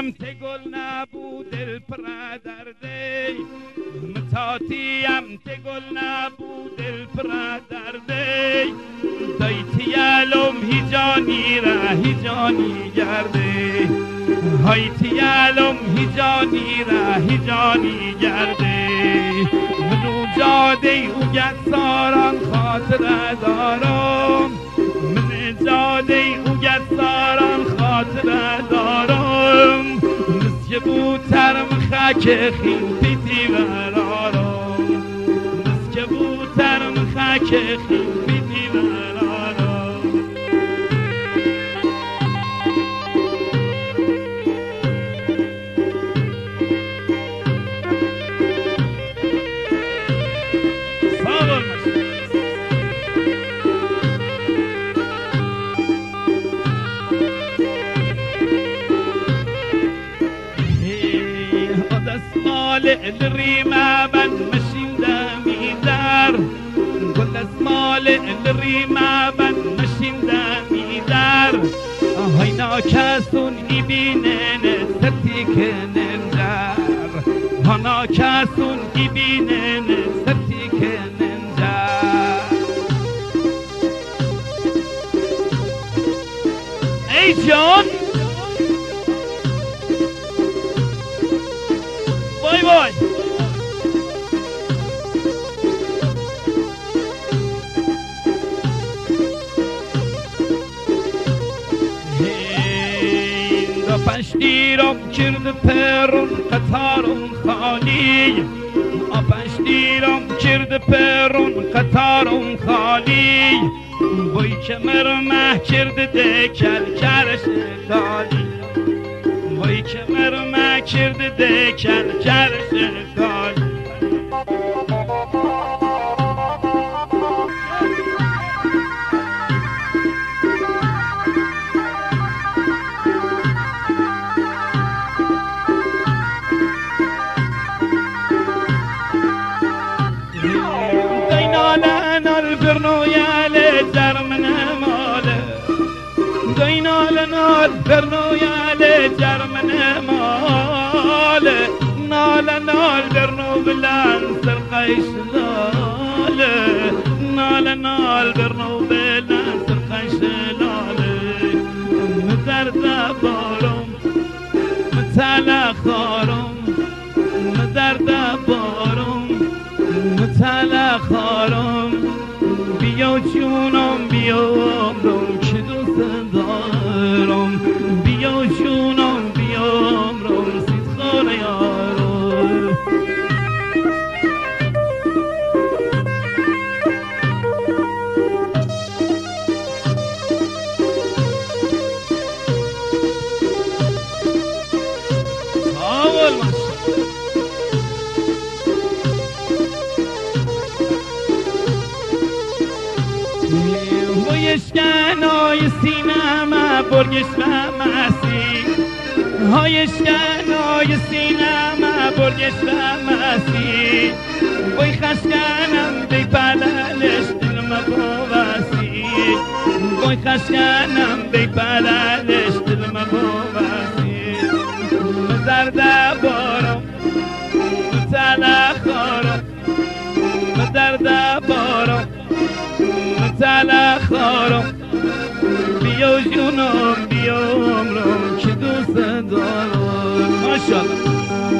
تاتیم ته گل نبود دل پردرده تاتیم ته گل نبود دل پردرده دایتی علم هیجانی را هیجانی گرده هایتی علم هیجانی را هیجانی گرده منو جاده او گساران خاطر دارم من جاده او گساران خاطر دارم مسکه بوترم خاک خیم پیتی برارم مسکه بوترم خاک خیم پیتی برارم ساغر الريمة من مشين دامي دار كل اسمال الريمة من مشين دامي دار هينا كاسون يبينن ستيك ننجار هنا كاسون يبينن ستيك ننجار اي جون باي باي پشتیرم کرد پرون قطارم خالی پشتیرم کرد پرون قطارم خالی وی کمر مه کرد دکل کرش خالی وی کمر مه کرد دکل کرش خالی برنو يالي جرمن مال نال نال برنو بلان سرقيش لال نال نال برنو بلان سرقيش لال مدرد بارم متالا خارم مدرد بارم متالا خارم بيو جونم بيو عمرم که دوست دارم بيو جونم بيو عمرم سید خانه یارم اول اشکنای سینما برگش و مسی های اشکنای سینما برگش و مسی وی خشکنم بی پلالش دلم بوسی وی خشکنم بی پلالش دلم بوسی مزرده بارم متلا خارم مزرده بارم متلا خارم بیا جونم بیا عمرم که دوست دارم ماشاءالله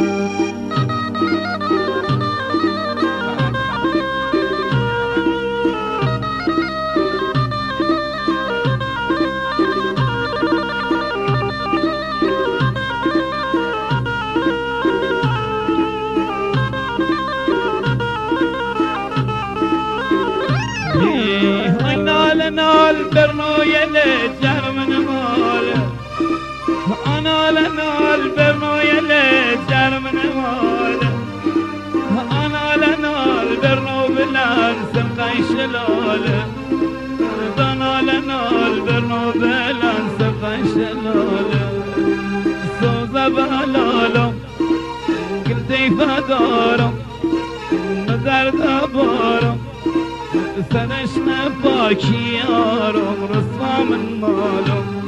نال برنویل جرمن مال انا لنال برنویل جرمن مال انا لنال برنو بلان سمقاي شلال انا لنال برنو بلان سمقاي شلال سوزا بلالم قلتي فدارم مزرد بارم سرش نباکی یارم رسوا من مالم